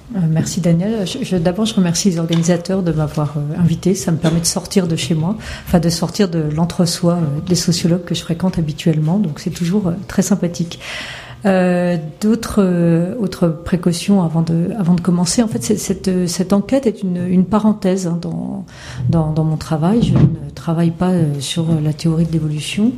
Merci Daniel. D'abord, je remercie les organisateurs de m'avoir invité. Ça me permet de sortir de chez moi, enfin de sortir de l'entre-soi des sociologues que je fréquente habituellement. Donc c'est toujours très sympathique. Autres précautions avant de commencer. En fait, cette enquête est une parenthèse dans mon travail. Je ne travaille pas sur la théorie de l'évolution.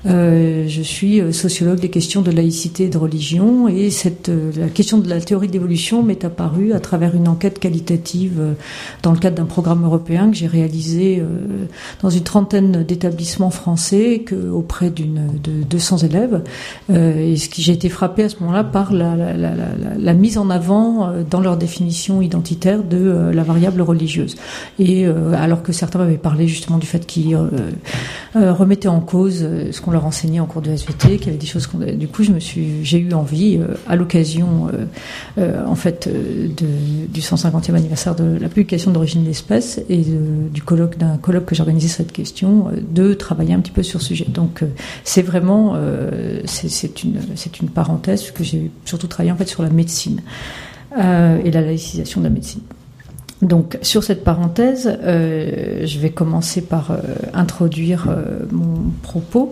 Je suis sociologue des questions de laïcité et de religion, et la question de la théorie de l'évolution m'est apparue à travers une enquête qualitative dans le cadre d'un programme européen que j'ai réalisé dans une trentaine d'établissements français auprès de 200 élèves. Et j'ai été frappée à ce moment-là par la mise en avant dans leur définition identitaire de la variable religieuse. Et alors que certains m'avaient parlé justement du fait qu'ils remettaient en cause ce qu'on leur enseignait en cours de SVT, qu'il y avait des choses du coup j'ai eu envie à l'occasion en fait du 150e anniversaire de la publication d'Origine de l'espèce et d'un colloque que j'organisais sur cette question, de travailler un petit peu sur ce sujet. Donc c'est vraiment c'est une parenthèse, parce que j'ai surtout travaillé en fait sur la médecine et la laïcisation de la médecine. Donc sur cette parenthèse, je vais commencer par introduire mon propos.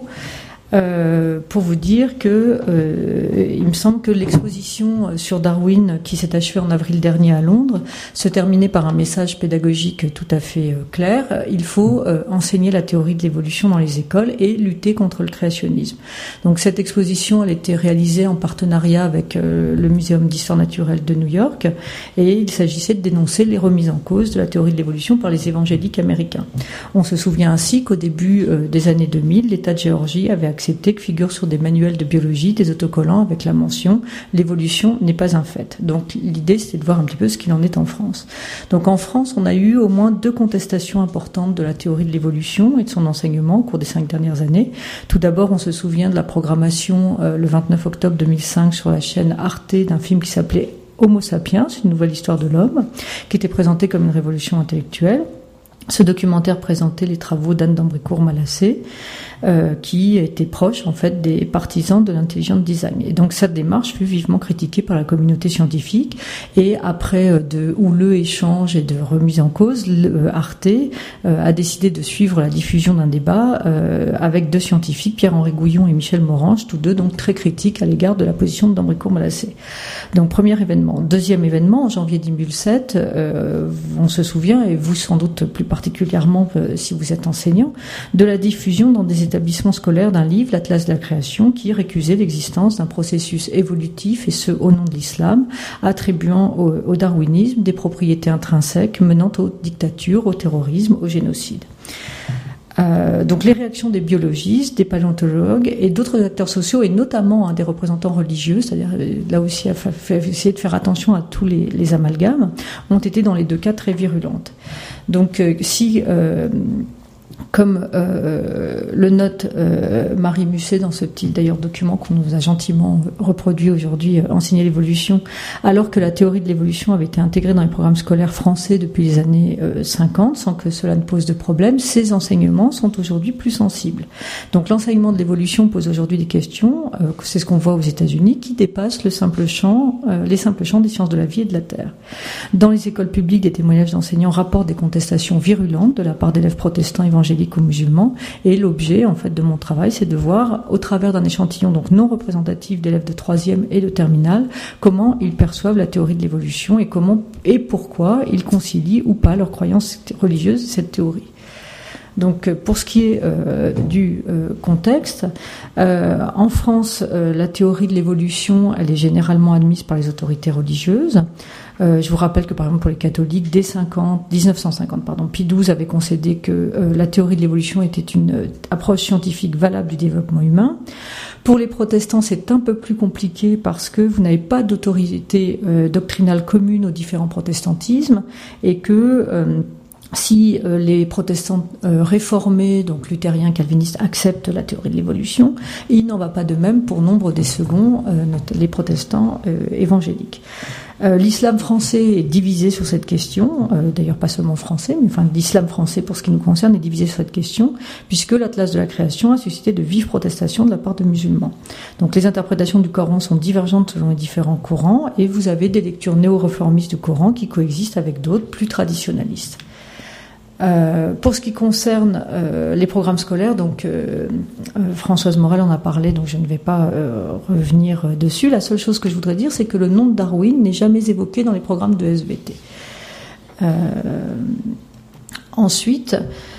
Pour vous dire que il me semble que l'exposition sur Darwin qui s'est achevée en avril dernier à Londres se terminait par un message pédagogique tout à fait clair. Il faut enseigner la théorie de l'évolution dans les écoles et lutter contre le créationnisme. Donc cette exposition, elle était réalisée en partenariat avec le Muséum d'histoire naturelle de New York, et il s'agissait de dénoncer les remises en cause de la théorie de l'évolution par les évangéliques américains. On se souvient ainsi qu'au début des années 2000, l'État de Géorgie avait accepté que figurent sur des manuels de biologie des autocollants avec la mention « l'évolution n'est pas un fait ». Donc l'idée, c'était de voir un petit peu ce qu'il en est en France. Donc en France, on a eu au moins 2 contestations importantes de la théorie de l'évolution et de son enseignement au cours des 5 dernières années. Tout d'abord, on se souvient de la programmation le 29 octobre 2005 sur la chaîne Arte d'un film qui s'appelait Homo sapiens, une nouvelle histoire de l'homme, qui était présenté comme une révolution intellectuelle. Ce documentaire présentait les travaux d'Anne d'Ambricourt-Malassé, qui était proche en fait des partisans de l'intelligent design. Et donc cette démarche fut vivement critiquée par la communauté scientifique, et après de houleux échanges et de remises en cause, Arte a décidé de suivre la diffusion d'un débat avec 2 scientifiques, Pierre-Henri Gouillon et Michel Morange, tous 2 donc très critiques à l'égard de la position de d'Ambricourt-Malassé. Donc premier événement. Deuxième événement, en janvier 2007, on se souvient, et vous sans doute plus particulièrement si vous êtes enseignant, de la diffusion dans des établissements scolaires d'un livre, l'Atlas de la création, qui récusait l'existence d'un processus évolutif, et ce au nom de l'islam, attribuant au darwinisme des propriétés intrinsèques menant aux dictatures, au terrorisme, au génocide. Donc les réactions des biologistes, des paléontologues et d'autres acteurs sociaux, et notamment des représentants religieux, c'est-à-dire là aussi essayer de faire attention à tous les amalgames, ont été dans les 2 cas très virulentes. Donc si comme le note Marie Musset dans ce petit d'ailleurs document qu'on nous a gentiment reproduit aujourd'hui, Enseigner l'évolution, alors que la théorie de l'évolution avait été intégrée dans les programmes scolaires français depuis les années 50 sans que cela ne pose de problème, ces enseignements sont aujourd'hui plus sensibles. Donc l'enseignement de l'évolution pose aujourd'hui des questions, c'est ce qu'on voit aux États-Unis, qui dépassent les simples champs des sciences de la vie et de la terre. Dans les écoles publiques, des témoignages d'enseignants rapportent des contestations virulentes de la part d'élèves protestants évangéliques ou musulmans, et l'objet en fait de mon travail, c'est de voir au travers d'un échantillon donc non représentatif d'élèves de 3e et de terminale comment ils perçoivent la théorie de l'évolution et comment et pourquoi ils concilient ou pas leurs croyances religieuses cette théorie. Donc pour ce qui est du contexte, en France, la théorie de l'évolution, elle est généralement admise par les autorités religieuses. Je vous rappelle que par exemple pour les catholiques, dès 1950, Pie XII avait concédé que la théorie de l'évolution était une approche scientifique valable du développement humain. Pour les protestants, c'est un peu plus compliqué parce que vous n'avez pas d'autorité doctrinale commune aux différents protestantismes, et que si les protestants réformés, donc luthériens, calvinistes, acceptent la théorie de l'évolution, il n'en va pas de même pour nombre des seconds, les protestants évangéliques. L'islam français est divisé sur cette question, d'ailleurs pas seulement français, mais enfin l'islam français pour ce qui nous concerne est divisé sur cette question, puisque l'Atlas de la création a suscité de vives protestations de la part de musulmans. Donc les interprétations du Coran sont divergentes selon les différents courants, et vous avez des lectures néo-réformistes du Coran qui coexistent avec d'autres plus traditionnalistes. Pour ce qui concerne les programmes scolaires, donc Françoise Morel en a parlé, donc je ne vais pas revenir dessus. La seule chose que je voudrais dire, c'est que le nom de Darwin n'est jamais évoqué dans les programmes de SVT. Ensuite,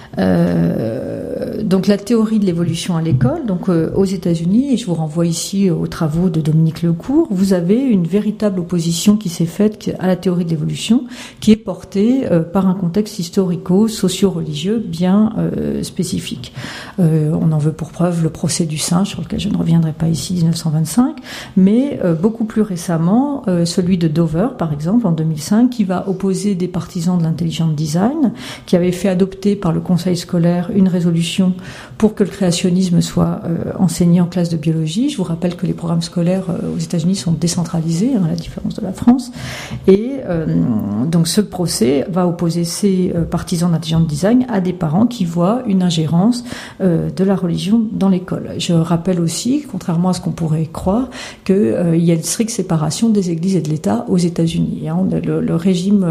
donc la théorie de l'évolution à l'école, donc aux États-Unis, et je vous renvoie ici aux travaux de Dominique Lecourt, vous avez une véritable opposition qui s'est faite à la théorie de l'évolution, qui est portée par un contexte historico-socio-religieux bien spécifique. On en veut pour preuve le procès du singe, sur lequel je ne reviendrai pas ici, 1925, mais beaucoup plus récemment, celui de Dover, par exemple, en 2005, qui va opposer des partisans de l'intelligent design, qui avait fait adopter par le conseil scolaire une résolution pour que le créationnisme soit enseigné en classe de biologie. Je vous rappelle que les programmes scolaires aux États-Unis sont décentralisés, à la différence de la France. Et donc ce procès va opposer ces partisans d'intelligent design à des parents qui voient une ingérence de la religion dans l'école. Je rappelle aussi, contrairement à ce qu'on pourrait croire, qu'il y a une stricte séparation des églises et de l'État aux États-Unis. Le régime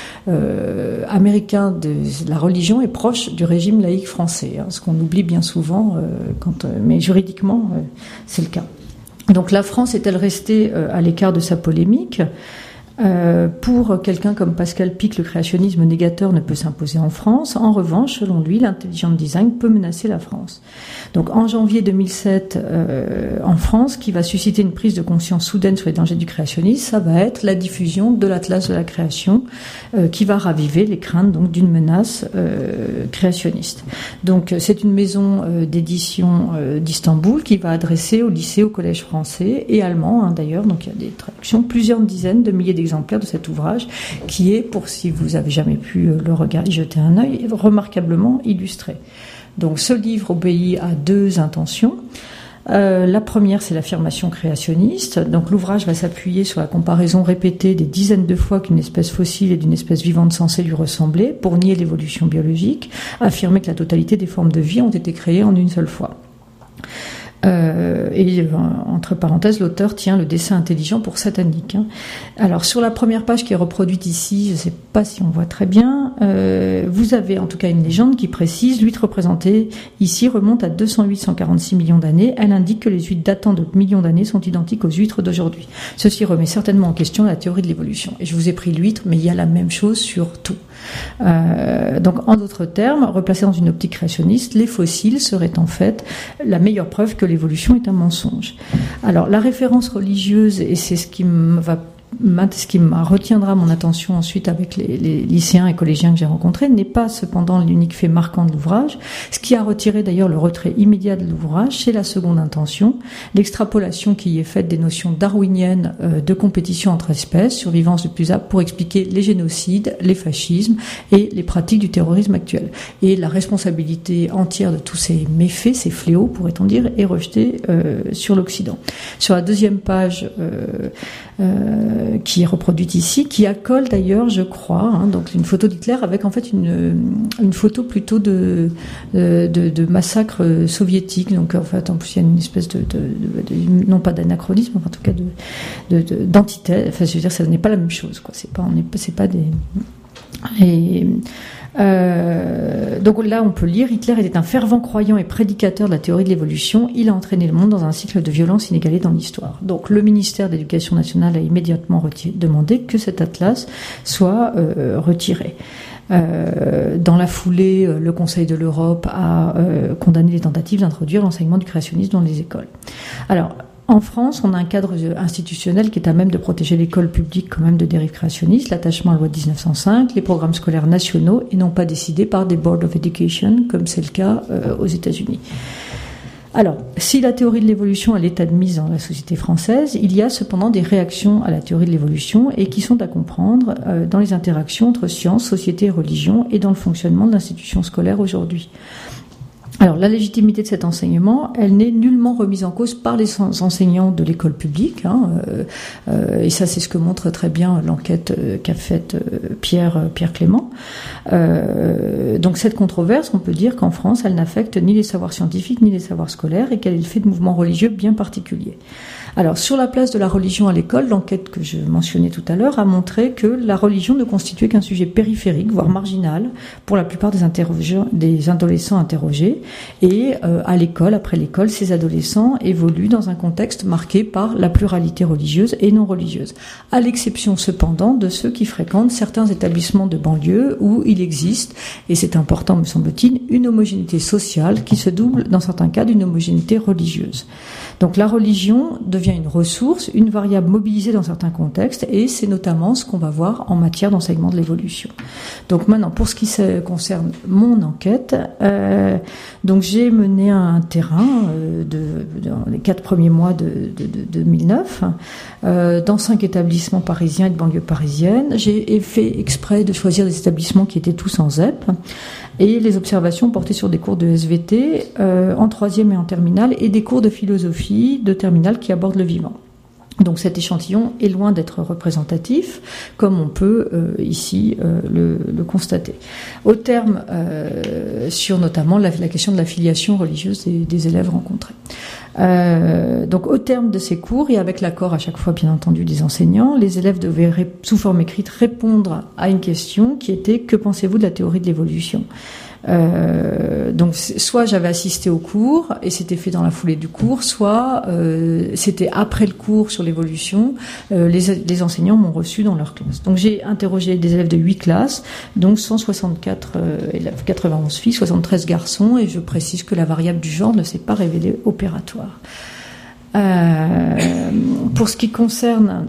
américain de la religion est proche du régime laïque français, ce qu'on oublie bien souvent, mais juridiquement, c'est le cas. Donc la France est-elle restée à l'écart de sa polémique ? Pour quelqu'un comme Pascal Pic, le créationnisme négateur ne peut s'imposer en France. En revanche, selon lui, l'intelligent design peut menacer la France. Donc en janvier 2007, en France, qui va susciter une prise de conscience soudaine sur les dangers du créationnisme, ça va être la diffusion de l'Atlas de la création, qui va raviver les craintes donc d'une menace créationniste. Donc c'est une maison d'édition d'Istanbul qui va adresser au lycée, au collège français et allemand, d'ailleurs, donc il y a des traductions, plusieurs dizaines de milliers d'exemplaires de cet ouvrage, qui est, pour si vous avez jamais pu le regarder, jeter un œil, remarquablement illustré. Donc ce livre obéit à deux intentions. La première, c'est l'affirmation créationniste. Donc l'ouvrage va s'appuyer sur la comparaison répétée des dizaines de fois qu'une espèce fossile et d'une espèce vivante censée lui ressembler, pour nier l'évolution biologique, affirmer que la totalité des formes de vie ont été créées en une seule fois. Et entre parenthèses, l'auteur tient le dessin intelligent pour satanique. Alors sur la première page qui est reproduite ici, je ne sais pas si on voit très bien, vous avez en tout cas une légende qui précise: l'huître représentée ici remonte à 208-146 millions d'années. Elle indique que les huîtres datant de millions d'années sont identiques aux huîtres d'aujourd'hui. Ceci remet certainement en question la théorie de l'évolution. Et je vous ai pris l'huître, mais il y a la même chose sur tout. Donc en d'autres termes, replacés dans une optique créationniste, les fossiles seraient en fait la meilleure preuve que l'évolution est un mensonge. Alors la référence religieuse, et c'est ce qui retiendra mon attention ensuite avec les lycéens et collégiens que j'ai rencontrés, n'est pas cependant l'unique fait marquant de l'ouvrage. Ce qui a retiré d'ailleurs le retrait immédiat de l'ouvrage, c'est la seconde intention, l'extrapolation qui y est faite des notions darwiniennes de compétition entre espèces, survivance le plus apte, pour expliquer les génocides, les fascismes et les pratiques du terrorisme actuel. Et la responsabilité entière de tous ces méfaits, ces fléaux, pourrait-on dire, est rejetée sur l'Occident. Sur la deuxième page, qui est reproduite ici, qui accole d'ailleurs, je crois, donc une photo d'Hitler avec en fait une photo plutôt de massacre soviétique. Donc en fait, en plus, il y a une espèce de non pas d'anachronisme, mais en tout cas d'antithèse. Enfin, je veux dire, ça n'est pas la même chose, quoi. C'est pas des. Donc là, on peut lire: Hitler était un fervent croyant et prédicateur de la théorie de l'évolution. Il a entraîné le monde dans un cycle de violence inégalé dans l'histoire. Donc le ministère de l'Éducation nationale a immédiatement demandé que cet atlas soit retiré. Dans la foulée, le Conseil de l'Europe a condamné les tentatives d'introduire l'enseignement du créationnisme dans les écoles. Alors, en France, on a un cadre institutionnel qui est à même de protéger l'école publique quand même de dérives créationnistes, l'attachement à la loi de 1905, les programmes scolaires nationaux et non pas décidés par des Board of Education, comme c'est le cas aux États-Unis. Alors, si la théorie de l'évolution elle est admise dans la société française, il y a cependant des réactions à la théorie de l'évolution et qui sont à comprendre dans les interactions entre sciences, société et religion et dans le fonctionnement de l'institution scolaire aujourd'hui. Alors, la légitimité de cet enseignement, elle n'est nullement remise en cause par les enseignants de l'école publique, et ça, c'est ce que montre très bien l'enquête qu'a faite Pierre Clément. Donc, cette controverse, on peut dire qu'en France, elle n'affecte ni les savoirs scientifiques ni les savoirs scolaires, et qu'elle est le fait de mouvements religieux bien particuliers. Alors, sur la place de la religion à l'école, l'enquête que je mentionnais tout à l'heure a montré que la religion ne constituait qu'un sujet périphérique, voire marginal, pour la plupart des adolescents interrogés. Et à l'école, après l'école, ces adolescents évoluent dans un contexte marqué par la pluralité religieuse et non religieuse. À l'exception cependant de ceux qui fréquentent certains établissements de banlieue où il existe, et c'est important me semble-t-il, une homogénéité sociale qui se double dans certains cas d'une homogénéité religieuse. Donc la religion devient une ressource, une variable mobilisée dans certains contextes, et c'est notamment ce qu'on va voir en matière d'enseignement de l'évolution. Donc maintenant, pour ce qui concerne mon enquête, donc j'ai mené un terrain dans les 4 premiers mois de 2009, dans 5 établissements parisiens et de banlieue parisienne. J'ai fait exprès de choisir des établissements qui étaient tous en ZEP, et les observations portaient sur des cours de SVT en 3e et en terminale, et des cours de philosophie de terminale qui abordent le vivant. Donc cet échantillon est loin d'être représentatif, comme on peut ici le constater. Au terme, sur notamment la question de la filiation religieuse des élèves rencontrés. Donc au terme de ces cours, et avec l'accord à chaque fois bien entendu des enseignants, les élèves devaient sous forme écrite répondre à une question qui était: que pensez-vous de la théorie de l'évolution ? Donc soit j'avais assisté au cours et c'était fait dans la foulée du cours, soit c'était après le cours sur l'évolution, les enseignants m'ont reçu dans leur classe. Donc j'ai interrogé des élèves de 8 classes, donc 164 élèves, 91 filles, 73 garçons, et je précise que la variable du genre ne s'est pas révélée opératoire. Pour ce qui concerne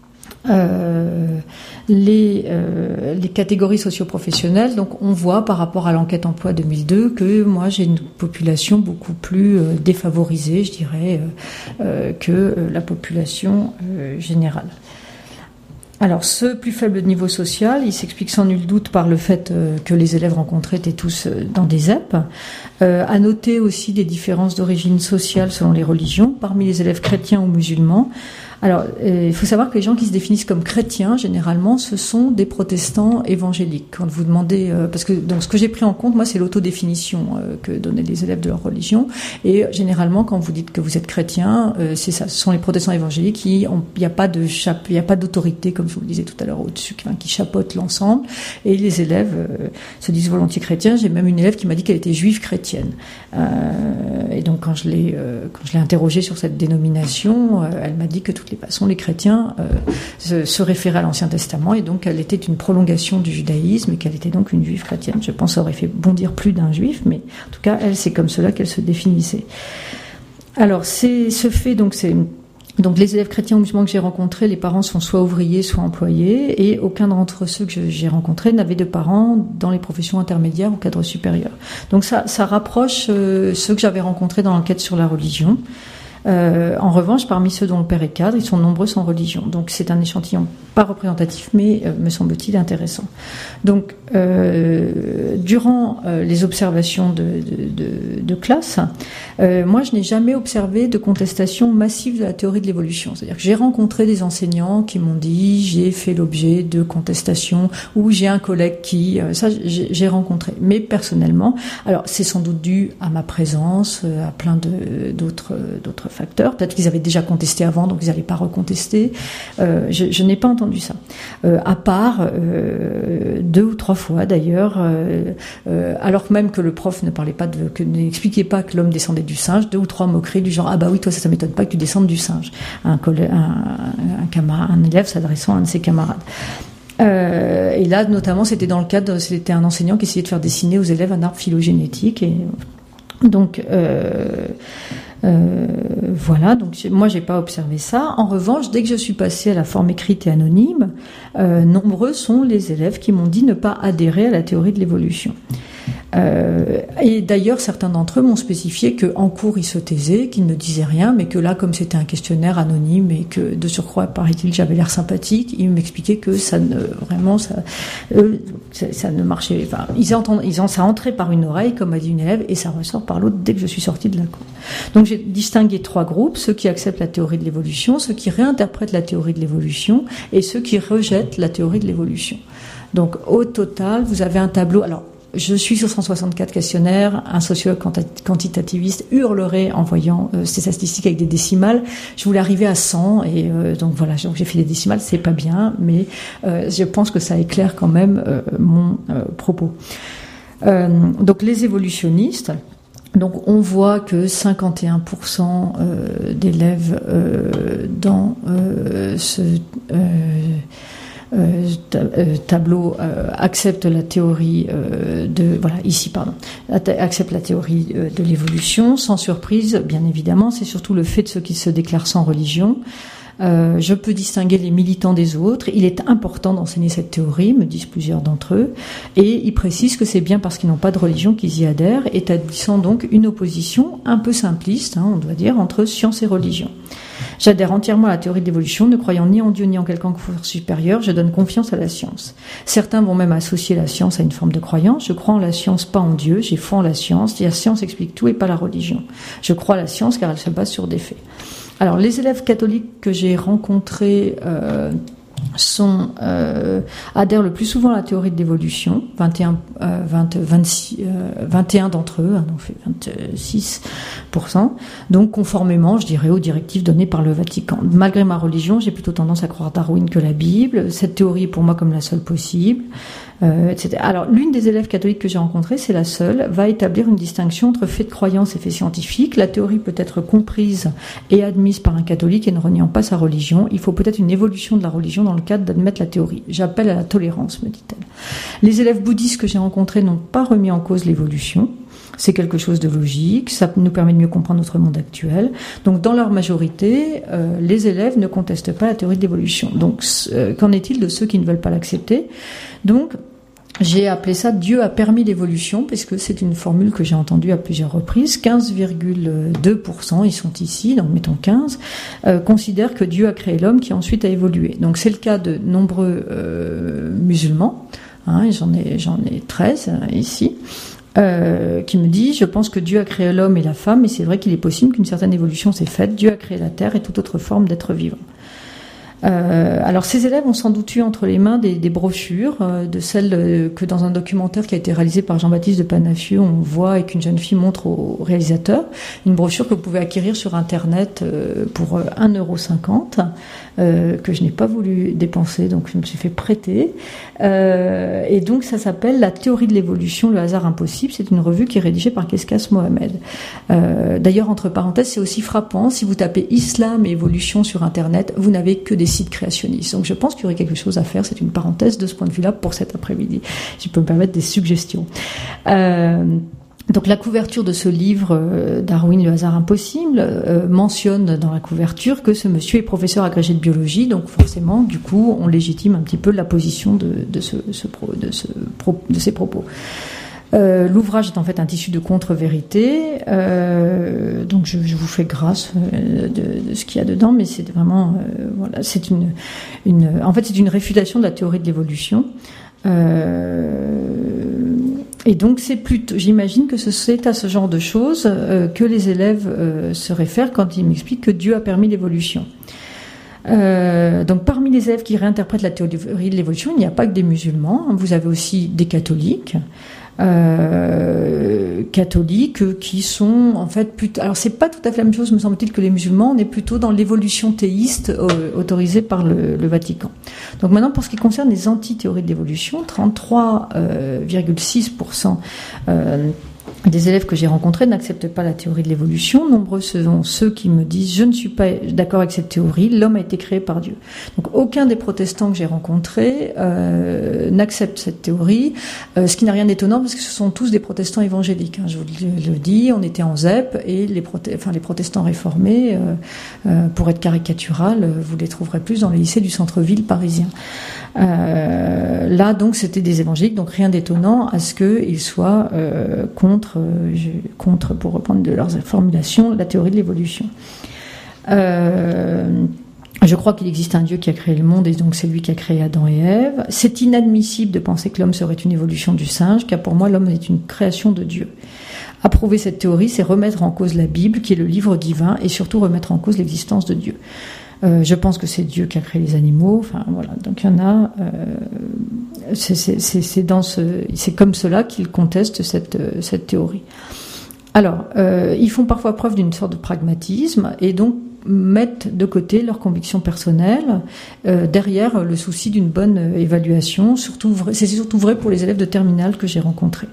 les catégories socio-professionnelles, donc on voit par rapport à l'enquête emploi 2002 que moi j'ai une population beaucoup plus défavorisée, je dirais, que la population générale. Alors, ce plus faible niveau social, il s'explique sans nul doute par le fait que les élèves rencontrés étaient tous dans des ZEP. À noter aussi des différences d'origine sociale selon les religions, parmi les élèves chrétiens ou musulmans. Alors, il faut savoir que les gens qui se définissent comme chrétiens, généralement, ce sont des protestants évangéliques. Quand vous demandez, parce que donc ce que j'ai pris en compte, moi, c'est l'autodéfinition que donnaient les élèves de leur religion. Et généralement, quand vous dites que vous êtes chrétien, c'est ça. Ce sont les protestants évangéliques il n'y a pas d'autorité, comme je vous le disais tout à l'heure au-dessus, qui chapeaute l'ensemble. Et les élèves se disent volontiers chrétiens. J'ai même une élève qui m'a dit qu'elle était juive chrétienne. Et donc, quand je l'ai interrogée sur cette dénomination, elle m'a dit que de toutes les façons, les chrétiens se référaient à l'Ancien Testament, et donc elle était une prolongation du judaïsme, et qu'elle était donc une juive chrétienne. Je pense que ça aurait fait bondir plus d'un juif, mais en tout cas, elle, c'est comme cela qu'elle se définissait. Alors, donc les élèves chrétiens ou musulmans que j'ai rencontrés, les parents sont soit ouvriers, soit employés, et aucun d'entre ceux que j'ai rencontrés n'avait de parents dans les professions intermédiaires ou cadres supérieurs. Donc ça rapproche ceux que j'avais rencontrés dans l'enquête sur la religion. En revanche, parmi ceux dont le père est cadre, ils sont nombreux sans religion. Donc c'est un échantillon pas représentatif, mais me semble-t-il intéressant. Donc durant les observations de classe, moi je n'ai jamais observé de contestation massive de la théorie de l'évolution. C'est-à-dire que j'ai rencontré des enseignants qui m'ont dit j'ai fait l'objet de contestations, ou j'ai un collègue qui... ça j'ai rencontré. Mais personnellement, alors c'est sans doute dû à ma présence, à plein d'autres facteurs. Peut-être qu'ils avaient déjà contesté avant, donc ils n'allaient pas recontester. Je n'ai pas entendu ça. À part 2 ou 3 fois d'ailleurs, alors même que le prof n'expliquait pas que l'homme descendait du singe, 2 ou 3 moqueries du genre « Ah bah oui, toi ça m'étonne pas que tu descendes du singe ». Un élève s'adressant à un de ses camarades. Et là, notamment, c'était un enseignant qui essayait de faire dessiner aux élèves un arbre phylogénétique. Et donc... Voilà, donc moi j'ai pas observé ça. En revanche, dès que je suis passée à la forme écrite et anonyme, nombreux sont les élèves qui m'ont dit ne pas adhérer à la théorie de l'évolution. Et d'ailleurs, certains d'entre eux m'ont spécifié qu'en cours, ils se taisaient, qu'ils ne disaient rien, mais que là, comme c'était un questionnaire anonyme et que de surcroît, paraît-il, j'avais l'air sympathique, ils m'expliquaient que ça ne marchait. Enfin, ça entrait par une oreille, comme a dit une élève, et ça ressort par l'autre dès que je suis sortie de la cour. Donc j'ai distingué 3 groupes, ceux qui acceptent la théorie de l'évolution, ceux qui réinterprètent la théorie de l'évolution et ceux qui rejettent la théorie de l'évolution. Donc au total, vous avez un tableau. Alors, je suis sur 164 questionnaires. Un sociologue quantitativiste hurlerait en voyant ces statistiques avec des décimales. Je voulais arriver à 100 et donc voilà, j'ai fait des décimales, c'est pas bien, mais je pense que ça éclaire quand même mon propos. Donc les évolutionnistes. Donc on voit que 51% d'élèves dans ce tableau accepte la théorie accepte la théorie de l'évolution. Sans surprise, bien évidemment, c'est surtout le fait de ceux qui se déclarent sans religion. Je peux distinguer les militants des autres. Il est important d'enseigner cette théorie, me disent plusieurs d'entre eux, et ils précisent que c'est bien parce qu'ils n'ont pas de religion qu'ils y adhèrent, établissant donc une opposition un peu simpliste, on doit dire, entre science et religion. J'adhère entièrement à la théorie de l'évolution, ne croyant ni en Dieu ni en quelconque force supérieure, je donne confiance à la science. Certains vont même associer la science à une forme de croyance. Je crois en la science, pas en Dieu, j'ai foi en la science. La science explique tout et pas la religion. Je crois à la science car elle se base sur des faits. Alors, les élèves catholiques que j'ai rencontrés adhèrent le plus souvent à la théorie de l'évolution, 21 d'entre eux, donc fait 26%, donc conformément, je dirais, aux directives données par le Vatican. Malgré ma religion, j'ai plutôt tendance à croire Darwin que la Bible. Cette théorie est pour moi comme la seule possible. Etc. Alors, l'une des élèves catholiques que j'ai rencontrées, c'est la seule, va établir une distinction entre faits de croyance et faits scientifiques. La théorie peut être comprise et admise par un catholique et ne reniant pas sa religion. Il faut peut-être une évolution de la religion dans le cadre d'admettre la théorie. J'appelle à la tolérance, me dit-elle. Les élèves bouddhistes que j'ai rencontrés n'ont pas remis en cause l'évolution. C'est quelque chose de logique, ça nous permet de mieux comprendre notre monde actuel. Donc, dans leur majorité, les élèves ne contestent pas la théorie de l'évolution. Donc, qu'en est-il de ceux qui ne veulent pas l'accepter ? Donc, j'ai appelé ça « Dieu a permis l'évolution » puisque c'est une formule que j'ai entendue à plusieurs reprises. 15,2%, ils sont ici, donc mettons 15, considèrent que Dieu a créé l'homme qui ensuite a évolué. Donc, c'est le cas de nombreux musulmans, j'en ai 13 ici. Qui me dit « Je pense que Dieu a créé l'homme et la femme, et c'est vrai qu'il est possible qu'une certaine évolution s'est faite. Dieu a créé la terre et toute autre forme d'être vivant. » Alors ces élèves ont sans doute eu entre les mains des brochures, de celles que dans un documentaire qui a été réalisé par Jean-Baptiste de Panafieux, on voit et qu'une jeune fille montre au réalisateur, une brochure que vous pouvez acquérir sur Internet pour 1,50 €, que je n'ai pas voulu dépenser, donc je me suis fait prêter. Et donc ça s'appelle « La théorie de l'évolution, le hasard impossible ». C'est une revue qui est rédigée par Keskas Mohamed. D'ailleurs, entre parenthèses, c'est aussi frappant, si vous tapez « Islam et évolution » sur Internet, vous n'avez que des sites créationnistes. Donc je pense qu'il y aurait quelque chose à faire, c'est une parenthèse de ce point de vue-là pour cet après-midi. Je peux me permettre des suggestions. Donc la couverture de ce livre, Darwin, le hasard impossible, mentionne dans la couverture que ce monsieur est professeur agrégé de biologie, donc forcément, du coup, on légitime un petit peu la position de ses propos. L'ouvrage est en fait un tissu de contre-vérité, donc je vous fais grâce de ce qu'il y a dedans, mais c'est vraiment, voilà, c'est en fait c'est une réfutation de la théorie de l'évolution. Et donc c'est plutôt, j'imagine que c'est à ce genre de choses que les élèves se réfèrent quand ils m'expliquent que Dieu a permis l'évolution. Donc parmi les élèves qui réinterprètent la théorie de l'évolution, il n'y a pas que des musulmans, vous avez aussi des catholiques. Qui sont en fait plutôt, alors c'est pas tout à fait la même chose me semble-t-il que les musulmans, on est plutôt dans l'évolution théiste autorisée par le Vatican. Donc maintenant pour ce qui concerne les anti-théories de l'évolution, 33,6% des élèves que j'ai rencontrés n'acceptent pas la théorie de l'évolution. Nombreux sont ceux qui me disent « je ne suis pas d'accord avec cette théorie, l'homme a été créé par Dieu ». Donc aucun des protestants que j'ai rencontrés n'accepte cette théorie, ce qui n'a rien d'étonnant parce que ce sont tous des protestants évangéliques. Je vous le dis, on était en ZEP et les protestants réformés, pour être caricatural, vous les trouverez plus dans les lycées du centre-ville parisien. Là, donc, c'était des évangéliques, donc rien d'étonnant à ce qu'ils soient contre, pour reprendre de leurs formulations, la théorie de l'évolution. Je crois qu'il existe un Dieu qui a créé le monde et donc c'est lui qui a créé Adam et Ève. C'est inadmissible de penser que l'homme serait une évolution du singe, car pour moi, l'homme est une création de Dieu. Approuver cette théorie, c'est remettre en cause la Bible, qui est le livre divin, et surtout remettre en cause l'existence de Dieu. Je pense que c'est Dieu qui a créé les animaux. Enfin voilà. Donc il y en a. C'est comme cela qu'ils contestent cette théorie. Alors ils font parfois preuve d'une sorte de pragmatisme et donc mettent de côté leurs convictions personnelles derrière le souci d'une bonne évaluation. C'est surtout vrai pour les élèves de terminale que j'ai rencontrés.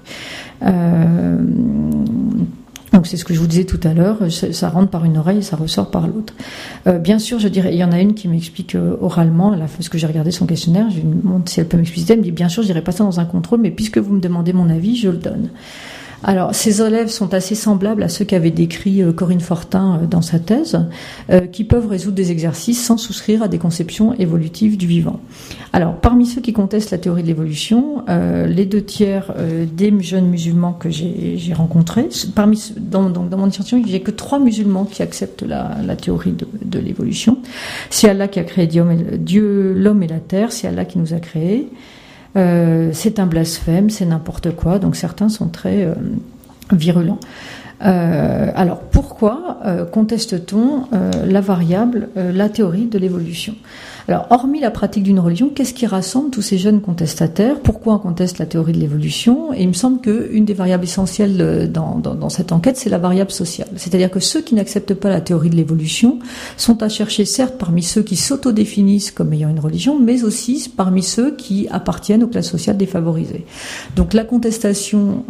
Donc c'est ce que je vous disais tout à l'heure, ça rentre par une oreille et ça ressort par l'autre. Bien sûr, je dirais, il y en a une qui m'explique oralement, parce que j'ai regardé son questionnaire, je lui demande si elle peut m'expliquer, elle me dit bien sûr, je dirais pas ça dans un contrôle, mais puisque vous me demandez mon avis, je le donne. Alors, ces élèves sont assez semblables à ceux qu'avait décrit Corinne Fortin dans sa thèse, qui peuvent résoudre des exercices sans souscrire à des conceptions évolutives du vivant. Alors, parmi ceux qui contestent la théorie de l'évolution, les 2/3 des jeunes musulmans que j'ai rencontrés, dans mon échantillon, il n'y a que 3 musulmans qui acceptent la théorie de l'évolution. C'est Allah qui a créé Dieu, l'homme et la terre, c'est Allah qui nous a créés. C'est un blasphème, c'est n'importe quoi, donc certains sont très virulents. Alors pourquoi conteste-t-on la théorie de l'évolution ? Alors, hormis la pratique d'une religion, qu'est-ce qui rassemble tous ces jeunes contestataires ? Pourquoi on conteste la théorie de l'évolution ? Et il me semble qu'une des variables essentielles dans cette enquête, c'est la variable sociale. C'est-à-dire que ceux qui n'acceptent pas la théorie de l'évolution sont à chercher, certes, parmi ceux qui s'autodéfinissent comme ayant une religion, mais aussi parmi ceux qui appartiennent aux classes sociales défavorisées. Donc, la contestation,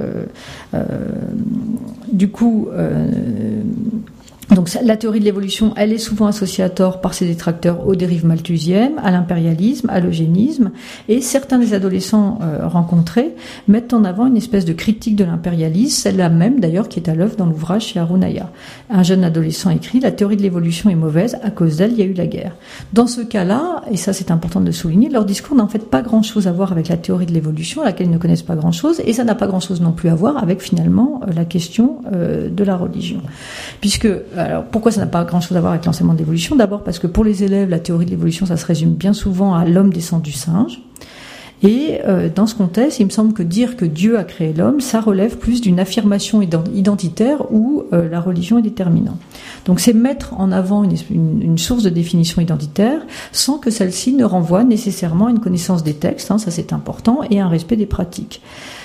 donc la théorie de l'évolution, elle est souvent associée à tort par ses détracteurs aux dérives malthusiennes, à l'impérialisme, à l'eugénisme, et certains des adolescents rencontrés mettent en avant une espèce de critique de l'impérialisme, celle-là même d'ailleurs qui est à l'œuvre dans l'ouvrage chez Arunaya. Un jeune adolescent écrit « La théorie de l'évolution est mauvaise, à cause d'elle il y a eu la guerre ». Dans ce cas-là, et ça c'est important de le souligner, leur discours n'a en fait pas grand-chose à voir avec la théorie de l'évolution, à laquelle ils ne connaissent pas grand-chose, et ça n'a pas grand-chose non plus à voir avec finalement la question de la religion. Alors, pourquoi ça n'a pas grand-chose à voir avec l'enseignement de l'évolution ? D'abord parce que pour les élèves, la théorie de l'évolution, ça se résume bien souvent à l'homme descend du singe. Et dans ce contexte, il me semble que dire que Dieu a créé l'homme, ça relève plus d'une affirmation identitaire où la religion est déterminante. Donc c'est mettre en avant une source de définition identitaire sans que celle-ci ne renvoie nécessairement à une connaissance des textes, ça c'est important, et à un respect des pratiques.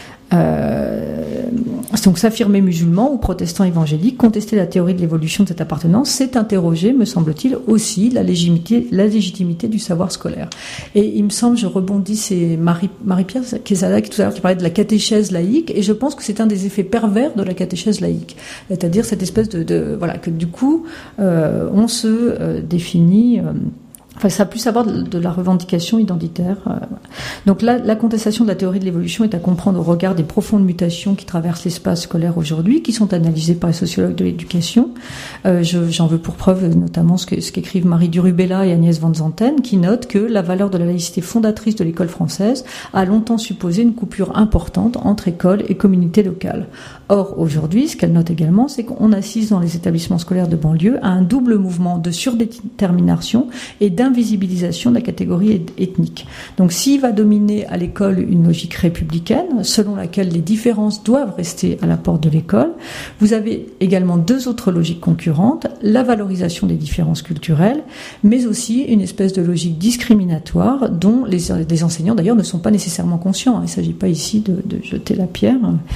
Donc s'affirmer musulman ou protestant évangélique, contester la théorie de l'évolution de cette appartenance, c'est interroger, me semble-t-il, aussi la légitimité du savoir scolaire. Et il me semble, je rebondis, c'est Marie-Pierre Quesada qui tout à l'heure qui parlait de la catéchèse laïque, et je pense que c'est un des effets pervers de la catéchèse laïque, c'est-à-dire cette espèce que du coup on se définit. Ça a plus à voir de la revendication identitaire. Donc là, la contestation de la théorie de l'évolution est à comprendre au regard des profondes mutations qui traversent l'espace scolaire aujourd'hui, qui sont analysées par les sociologues de l'éducation. J'en veux pour preuve notamment ce qu'écrivent Marie Durubella et Agnès Van Zanten, qui notent que la valeur de la laïcité fondatrice de l'école française a longtemps supposé une coupure importante entre école et communauté locale. Or, aujourd'hui, ce qu'elle note également, c'est qu'on assiste dans les établissements scolaires de banlieue à un double mouvement de surdétermination et d'invisibilisation de la catégorie ethnique. Donc, s'il va dominer à l'école une logique républicaine, selon laquelle les différences doivent rester à la porte de l'école, vous avez également 2 autres logiques concurrentes, la valorisation des différences culturelles, mais aussi une espèce de logique discriminatoire dont les enseignants d'ailleurs ne sont pas nécessairement conscients. Il ne s'agit pas ici de jeter la pierre.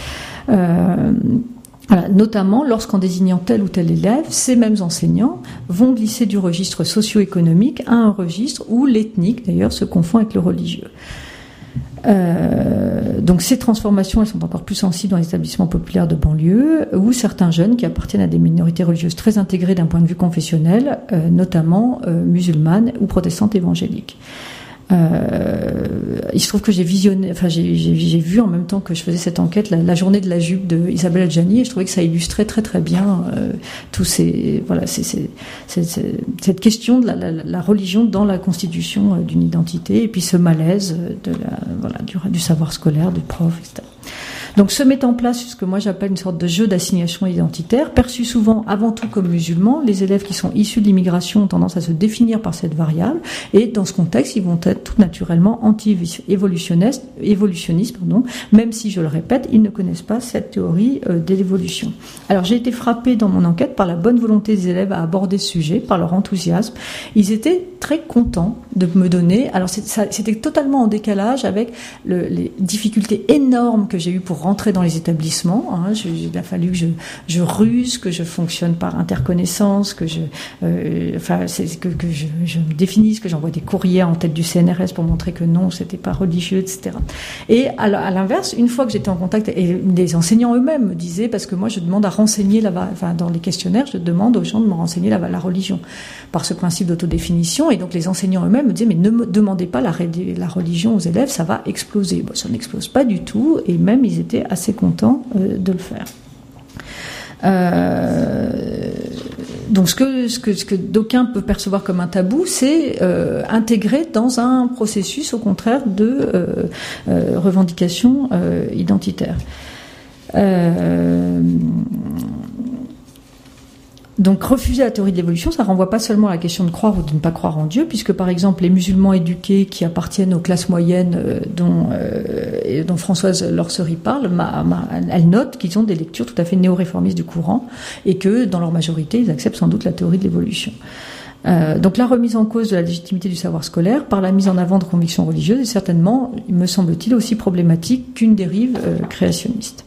Voilà, notamment lorsqu'en désignant tel ou tel élève, ces mêmes enseignants vont glisser du registre socio-économique à un registre où l'ethnique, d'ailleurs, se confond avec le religieux. Donc ces transformations, elles sont encore plus sensibles dans les établissements populaires de banlieue, où certains jeunes qui appartiennent à des minorités religieuses très intégrées d'un point de vue confessionnel, notamment musulmanes ou protestantes évangéliques. Il se trouve que j'ai vu en même temps que je faisais cette enquête la journée de la jupe de Isabelle Adjani, et je trouvais que ça illustrait très très bien cette question de la religion dans la constitution d'une identité, et puis ce malaise du savoir scolaire, du prof, etc. Donc se met en place ce que moi j'appelle une sorte de jeu d'assignation identitaire, perçu souvent avant tout comme musulman. Les élèves qui sont issus de l'immigration ont tendance à se définir par cette variable, et dans ce contexte, ils vont être tout naturellement anti-évolutionnistes, même si, je le répète, ils ne connaissent pas cette théorie de l'évolution. Alors j'ai été frappée dans mon enquête par la bonne volonté des élèves à aborder ce sujet, par leur enthousiasme. Ils étaient très contents de me donner, alors c'était totalement en décalage avec les difficultés énormes que j'ai eues pour rentrer dans les établissements. Il a fallu que je ruse, que je fonctionne par interconnaissance, que je me définisse, que j'envoie des courriers en tête du CNRS pour montrer que non, c'était pas religieux, etc. Et à l'inverse, une fois que j'étais en contact, et les enseignants eux-mêmes me disaient, parce que moi je demande à renseigner dans les questionnaires, je demande aux gens de me renseigner la religion, par ce principe d'autodéfinition, et donc les enseignants eux-mêmes me disaient, mais ne me demandez pas la religion aux élèves, ça va exploser. Bon, ça n'explose pas du tout, et même ils étaient assez contents de le faire. Donc ce que d'aucuns peuvent percevoir comme un tabou, c'est intégré dans un processus au contraire de revendication identitaire. Donc refuser la théorie de l'évolution, ça renvoie pas seulement à la question de croire ou de ne pas croire en Dieu, puisque par exemple les musulmans éduqués qui appartiennent aux classes moyennes dont Françoise Lorcery parle, elle note qu'ils ont des lectures tout à fait néo-réformistes du courant, et que dans leur majorité ils acceptent sans doute la théorie de l'évolution. Donc la remise en cause de la légitimité du savoir scolaire par la mise en avant de convictions religieuses est certainement, me semble-t-il, aussi problématique qu'une dérive créationniste.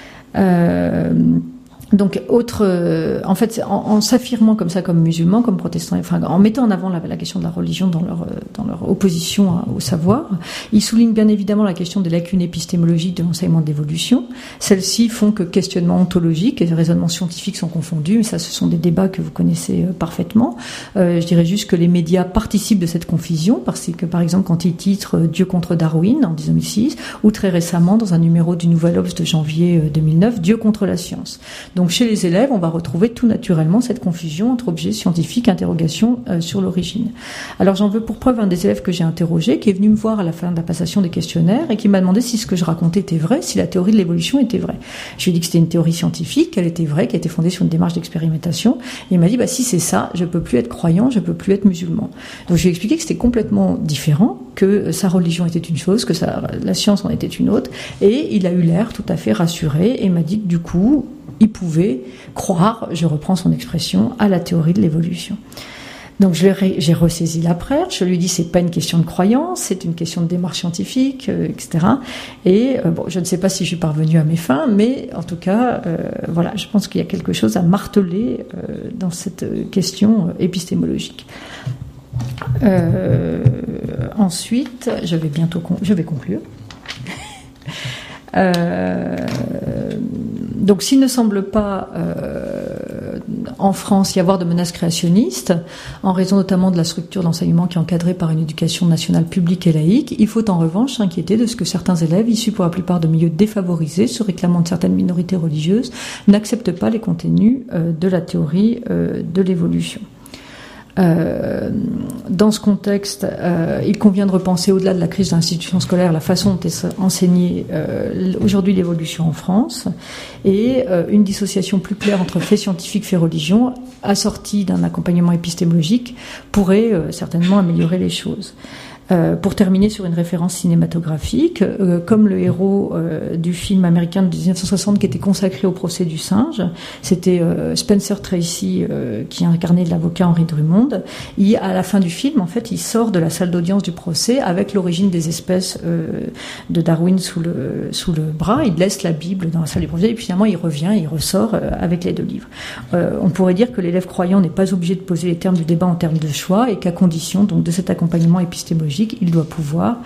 Donc, en fait, en s'affirmant comme ça, comme musulmans, comme protestants, enfin, en mettant en avant la question de la religion dans leur opposition au savoir, ils soulignent bien évidemment la question des lacunes épistémologiques de l'enseignement de l'évolution. Celles-ci font que questionnements ontologiques et raisonnements scientifiques sont confondus, mais ça, ce sont des débats que vous connaissez parfaitement. Je dirais juste que les médias participent de cette confusion, parce que, par exemple, quand ils titrent Dieu contre Darwin, en 2006, ou très récemment, dans un numéro du Nouvel Obs de janvier 2009, Dieu contre la science. Donc chez les élèves, on va retrouver tout naturellement cette confusion entre objet scientifique et interrogation sur l'origine. Alors j'en veux pour preuve un des élèves que j'ai interrogé, qui est venu me voir à la fin de la passation des questionnaires et qui m'a demandé si ce que je racontais était vrai, si la théorie de l'évolution était vraie. Je lui ai dit que c'était une théorie scientifique, qu'elle était vraie, qu'elle était fondée sur une démarche d'expérimentation. Et il m'a dit, si c'est ça, je peux plus être croyant, je peux plus être musulman. Donc je lui ai expliqué que c'était complètement différent, que sa religion était une chose, que la science en était une autre, et il a eu l'air tout à fait rassuré et m'a dit que du coup, il pouvait croire, je reprends son expression, à la théorie de l'évolution. Donc j'ai ressaisi la prêtre, je lui dis c'est pas une question de croyance, c'est une question de démarche scientifique, etc. Et je ne sais pas si je suis parvenue à mes fins, mais en tout cas, je pense qu'il y a quelque chose à marteler dans cette question épistémologique. Ensuite, je vais conclure. Donc s'il ne semble pas en France y avoir de menaces créationnistes, en raison notamment de la structure d'enseignement qui est encadrée par une éducation nationale publique et laïque, il faut en revanche s'inquiéter de ce que certains élèves, issus pour la plupart de milieux défavorisés, se réclamant de certaines minorités religieuses, n'acceptent pas les contenus de la théorie de l'évolution. Dans ce contexte, il convient de repenser au-delà de la crise de l'institution scolaire la façon dont est enseignée aujourd'hui l'évolution en France, et une dissociation plus claire entre faits scientifiques, faits religion, assortie d'un accompagnement épistémologique, pourrait certainement améliorer les choses. Pour terminer sur une référence cinématographique, comme le héros du film américain de 1960 qui était consacré au procès du singe, c'était Spencer Tracy qui incarnait l'avocat Henry Drummond. À la fin du film, en fait, il sort de la salle d'audience du procès avec l'origine des espèces de Darwin sous le bras. Il laisse la Bible dans la salle du procès et puis finalement il revient, il ressort avec les deux livres. On pourrait dire que l'élève croyant n'est pas obligé de poser les termes du débat en termes de choix et qu'à condition donc de cet accompagnement épistémologique, pédagogique, il doit pouvoir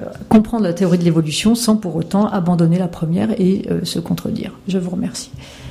comprendre la théorie de l'évolution sans pour autant abandonner la première et se contredire. Je vous remercie.